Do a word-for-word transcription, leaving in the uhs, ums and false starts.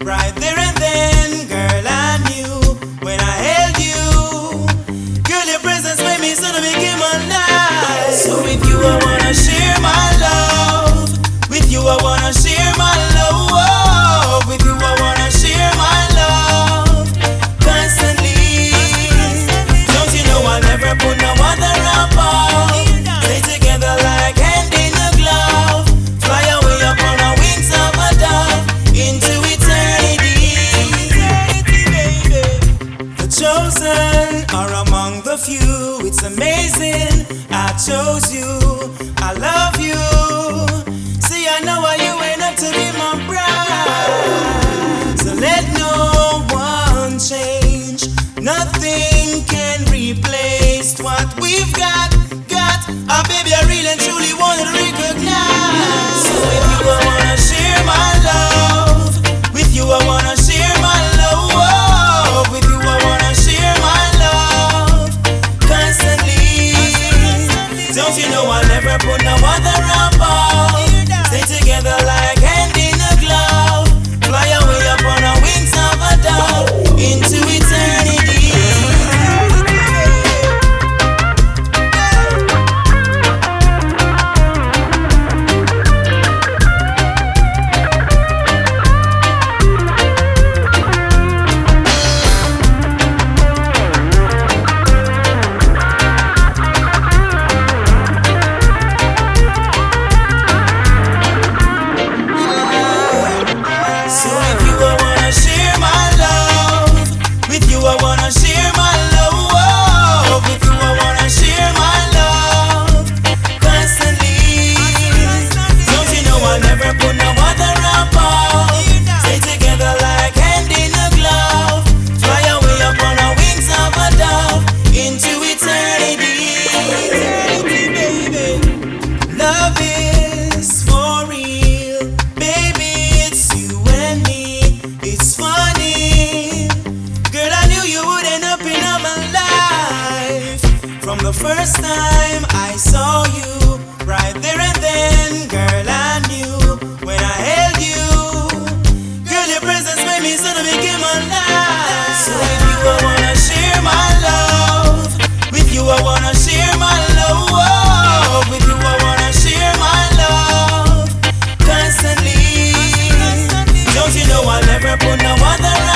right there and then, girl, I knew when I held you. Girl, your presence made me suddenly became alive. So with you I wanna share my love. With you I wanna share my love. With you I wanna share my love constantly. Don't you know I'll never put no other above. Stay together like hand in a glove. Fly away upon the wings of a dove into eternity. The chosen are among the few. It's amazing I chose you. I love you. See, I know why you went up to be my bride. So let no one change. Nothing can replace what we've got. Got a baby I really and truly wanted to recognize. So with you I wanna share my love. With you I wanna share my love. With you I wanna share my love constantly. Don't you know I'll never put no other above. Stay together like hand in a glove. Fly away upon the wings of a dove into eternity. So with you I wanna share my love. With you I wanna share my love. With you I wanna share my love constantly. Don't you know I'll never put no other above. Stay together like hand in a glove. Fly away upon the wings of a dove into eternity. Love is for real, baby. It's you and me. It's funny, girl. I knew you would end up in my life from the first time I saw you. Right there and then, girl, I knew when I held you. Girl, your presence made me suddenly became alive. So with you I wanna share my love. With you I wanna share my love. With you I wanna share my love constantly. Don't you know I'll never put no other